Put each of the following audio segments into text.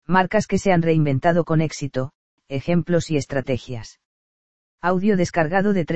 Marcas que se han reinventado con éxito, ejemplos y estrategias. Audio descargado de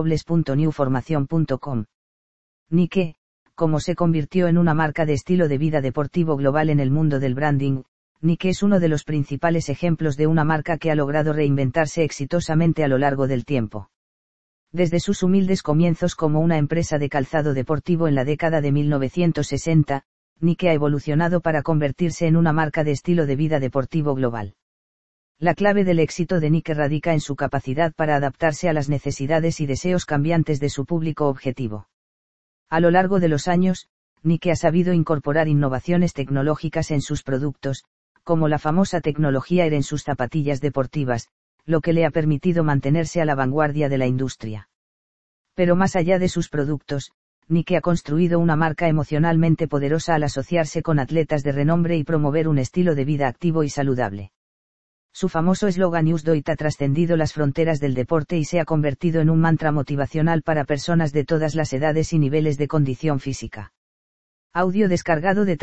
www.newformacion.com. Nike, como se convirtió en una marca de estilo de vida deportivo global en el mundo del branding. Nike es uno de los principales ejemplos de una marca que ha logrado reinventarse exitosamente a lo largo del tiempo. Desde sus humildes comienzos como una empresa de calzado deportivo en la década de 1960, Nike ha evolucionado para convertirse en una marca de estilo de vida deportivo global. La clave del éxito de Nike radica en su capacidad para adaptarse a las necesidades y deseos cambiantes de su público objetivo. A lo largo de los años, Nike ha sabido incorporar innovaciones tecnológicas en sus productos, como la famosa tecnología Air en sus zapatillas deportivas, lo que le ha permitido mantenerse a la vanguardia de la industria. Pero más allá de sus productos, Nike ha construido una marca emocionalmente poderosa al asociarse con atletas de renombre y promover un estilo de vida activo y saludable. Su famoso eslogan Use It ha trascendido las fronteras del deporte y se ha convertido en un mantra motivacional para personas de todas las edades y niveles de condición física. Audio descargado de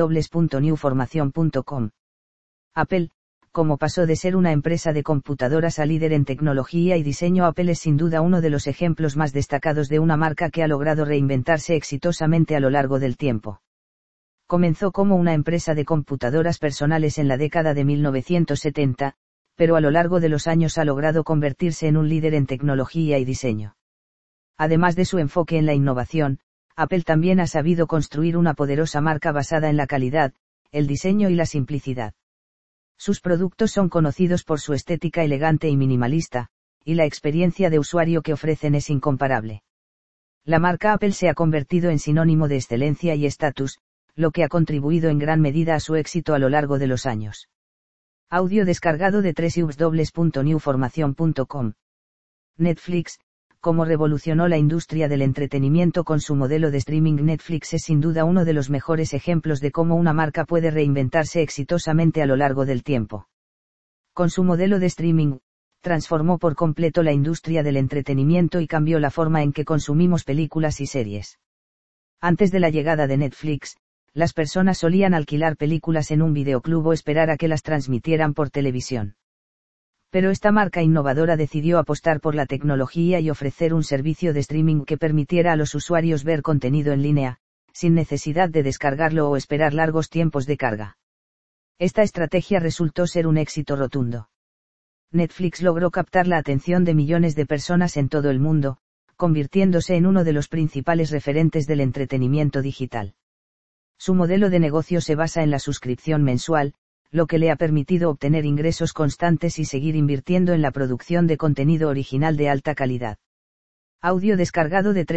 www.newformacion.com. Apple, como pasó de ser una empresa de computadoras a líder en tecnología y diseño. Apple es sin duda uno de los ejemplos más destacados de una marca que ha logrado reinventarse exitosamente a lo largo del tiempo. Comenzó como una empresa de computadoras personales en la década de 1970, pero a lo largo de los años ha logrado convertirse en un líder en tecnología y diseño. Además de su enfoque en la innovación, Apple también ha sabido construir una poderosa marca basada en la calidad, el diseño y la simplicidad. Sus productos son conocidos por su estética elegante y minimalista, y la experiencia de usuario que ofrecen es incomparable. La marca Apple se ha convertido en sinónimo de excelencia y estatus, lo que ha contribuido en gran medida a su éxito a lo largo de los años. Audio descargado de www.newformacion.com. Netflix, como revolucionó la industria del entretenimiento con su modelo de streaming. Netflix es sin duda uno de los mejores ejemplos de cómo una marca puede reinventarse exitosamente a lo largo del tiempo. Con su modelo de streaming, transformó por completo la industria del entretenimiento y cambió la forma en que consumimos películas y series. Antes de la llegada de Netflix, las personas solían alquilar películas en un videoclub o esperar a que las transmitieran por televisión. Pero esta marca innovadora decidió apostar por la tecnología y ofrecer un servicio de streaming que permitiera a los usuarios ver contenido en línea, sin necesidad de descargarlo o esperar largos tiempos de carga. Esta estrategia resultó ser un éxito rotundo. Netflix logró captar la atención de millones de personas en todo el mundo, convirtiéndose en uno de los principales referentes del entretenimiento digital. Su modelo de negocio se basa en la suscripción mensual, lo que le ha permitido obtener ingresos constantes y seguir invirtiendo en la producción de contenido original de alta calidad. Audio descargado de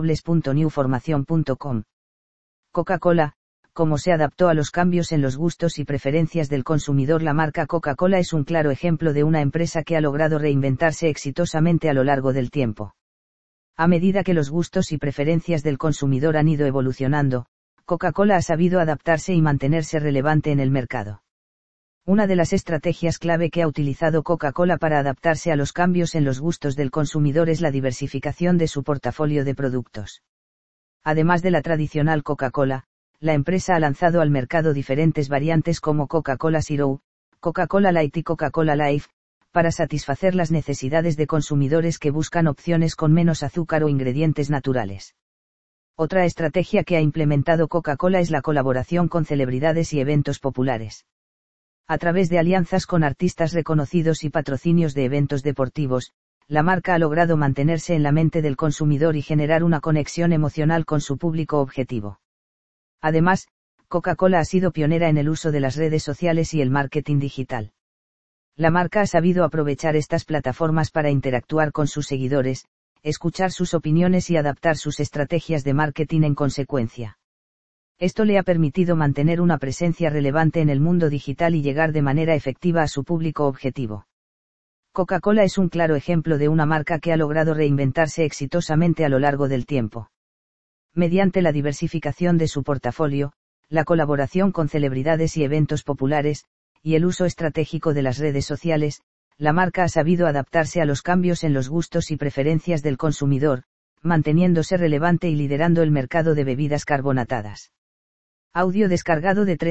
www.newformacion.com. Coca-Cola, como se adaptó a los cambios en los gustos y preferencias del consumidor. La marca Coca-Cola es un claro ejemplo de una empresa que ha logrado reinventarse exitosamente a lo largo del tiempo. A medida que los gustos y preferencias del consumidor han ido evolucionando, Coca-Cola ha sabido adaptarse y mantenerse relevante en el mercado. Una de las estrategias clave que ha utilizado Coca-Cola para adaptarse a los cambios en los gustos del consumidor es la diversificación de su portafolio de productos. Además de la tradicional Coca-Cola, la empresa ha lanzado al mercado diferentes variantes como Coca-Cola Zero, Coca-Cola Light y Coca-Cola Life, para satisfacer las necesidades de consumidores que buscan opciones con menos azúcar o ingredientes naturales. Otra estrategia que ha implementado Coca-Cola es la colaboración con celebridades y eventos populares. A través de alianzas con artistas reconocidos y patrocinios de eventos deportivos, la marca ha logrado mantenerse en la mente del consumidor y generar una conexión emocional con su público objetivo. Además, Coca-Cola ha sido pionera en el uso de las redes sociales y el marketing digital. La marca ha sabido aprovechar estas plataformas para interactuar con sus seguidores, escuchar sus opiniones y adaptar sus estrategias de marketing en consecuencia. Esto le ha permitido mantener una presencia relevante en el mundo digital y llegar de manera efectiva a su público objetivo. Coca-Cola es un claro ejemplo de una marca que ha logrado reinventarse exitosamente a lo largo del tiempo. Mediante la diversificación de su portafolio, la colaboración con celebridades y eventos populares, y el uso estratégico de las redes sociales, la marca ha sabido adaptarse a los cambios en los gustos y preferencias del consumidor, manteniéndose relevante y liderando el mercado de bebidas carbonatadas. Audio descargado de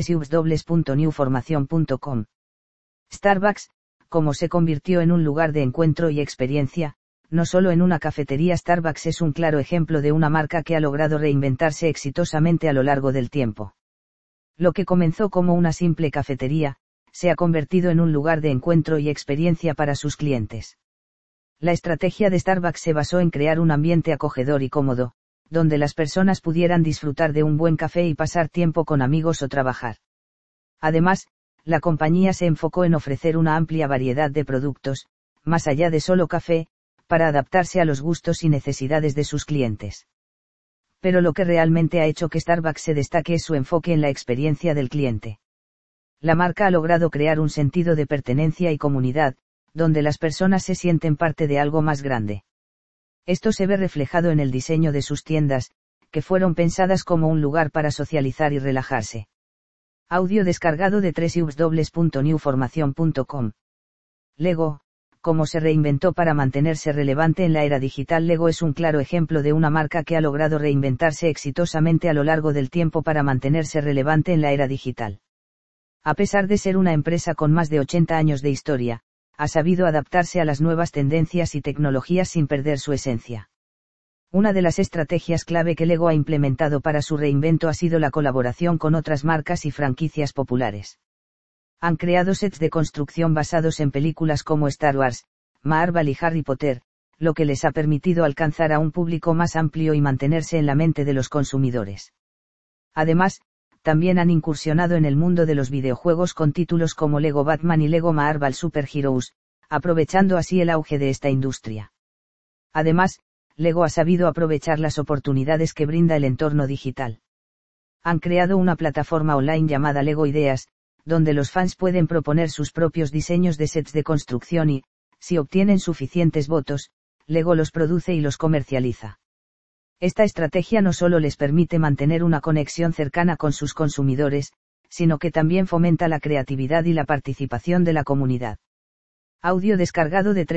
www.newformacion.com. Starbucks, como se convirtió en un lugar de encuentro y experiencia, no solo en una cafetería. Starbucks es un claro ejemplo de una marca que ha logrado reinventarse exitosamente a lo largo del tiempo. Lo que comenzó como una simple cafetería, se ha convertido en un lugar de encuentro y experiencia para sus clientes. La estrategia de Starbucks se basó en crear un ambiente acogedor y cómodo, donde las personas pudieran disfrutar de un buen café y pasar tiempo con amigos o trabajar. Además, la compañía se enfocó en ofrecer una amplia variedad de productos, más allá de solo café, para adaptarse a los gustos y necesidades de sus clientes. Pero lo que realmente ha hecho que Starbucks se destaque es su enfoque en la experiencia del cliente. La marca ha logrado crear un sentido de pertenencia y comunidad, donde las personas se sienten parte de algo más grande. Esto se ve reflejado en el diseño de sus tiendas, que fueron pensadas como un lugar para socializar y relajarse. Audio descargado de www.newformacion.com. Lego, como se reinventó para mantenerse relevante en la era digital. Lego es un claro ejemplo de una marca que ha logrado reinventarse exitosamente a lo largo del tiempo para mantenerse relevante en la era digital. A pesar de ser una empresa con más de 80 años de historia, ha sabido adaptarse a las nuevas tendencias y tecnologías sin perder su esencia. Una de las estrategias clave que Lego ha implementado para su reinvento ha sido la colaboración con otras marcas y franquicias populares. Han creado sets de construcción basados en películas como Star Wars, Marvel y Harry Potter, lo que les ha permitido alcanzar a un público más amplio y mantenerse en la mente de los consumidores. Además, también han incursionado en el mundo de los videojuegos con títulos como Lego Batman y Lego Marvel Super Heroes, aprovechando así el auge de esta industria. Además, Lego ha sabido aprovechar las oportunidades que brinda el entorno digital. Han creado una plataforma online llamada Lego Ideas, donde los fans pueden proponer sus propios diseños de sets de construcción y, si obtienen suficientes votos, Lego los produce y los comercializa. Esta estrategia no solo les permite mantener una conexión cercana con sus consumidores, sino que también fomenta la creatividad y la participación de la comunidad. Audio descargado de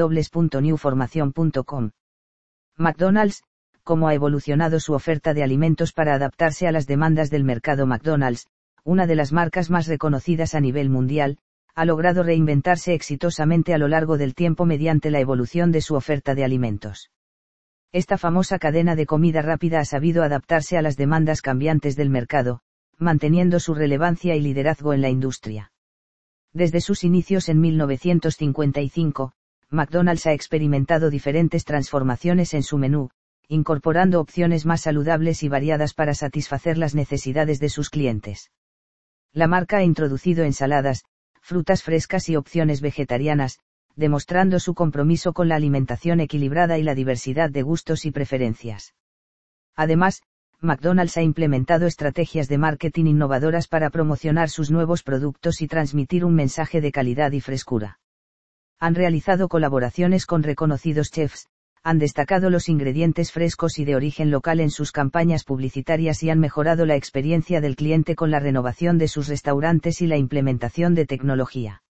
www.newformacion.com. McDonald's, cómo ha evolucionado su oferta de alimentos para adaptarse a las demandas del mercado. McDonald's, una de las marcas más reconocidas a nivel mundial, ha logrado reinventarse exitosamente a lo largo del tiempo mediante la evolución de su oferta de alimentos. Esta famosa cadena de comida rápida ha sabido adaptarse a las demandas cambiantes del mercado, manteniendo su relevancia y liderazgo en la industria. Desde sus inicios en 1955, McDonald's ha experimentado diferentes transformaciones en su menú, incorporando opciones más saludables y variadas para satisfacer las necesidades de sus clientes. La marca ha introducido ensaladas, frutas frescas y opciones vegetarianas, demostrando su compromiso con la alimentación equilibrada y la diversidad de gustos y preferencias. Además, McDonald's ha implementado estrategias de marketing innovadoras para promocionar sus nuevos productos y transmitir un mensaje de calidad y frescura. Han realizado colaboraciones con reconocidos chefs, han destacado los ingredientes frescos y de origen local en sus campañas publicitarias y han mejorado la experiencia del cliente con la renovación de sus restaurantes y la implementación de tecnología.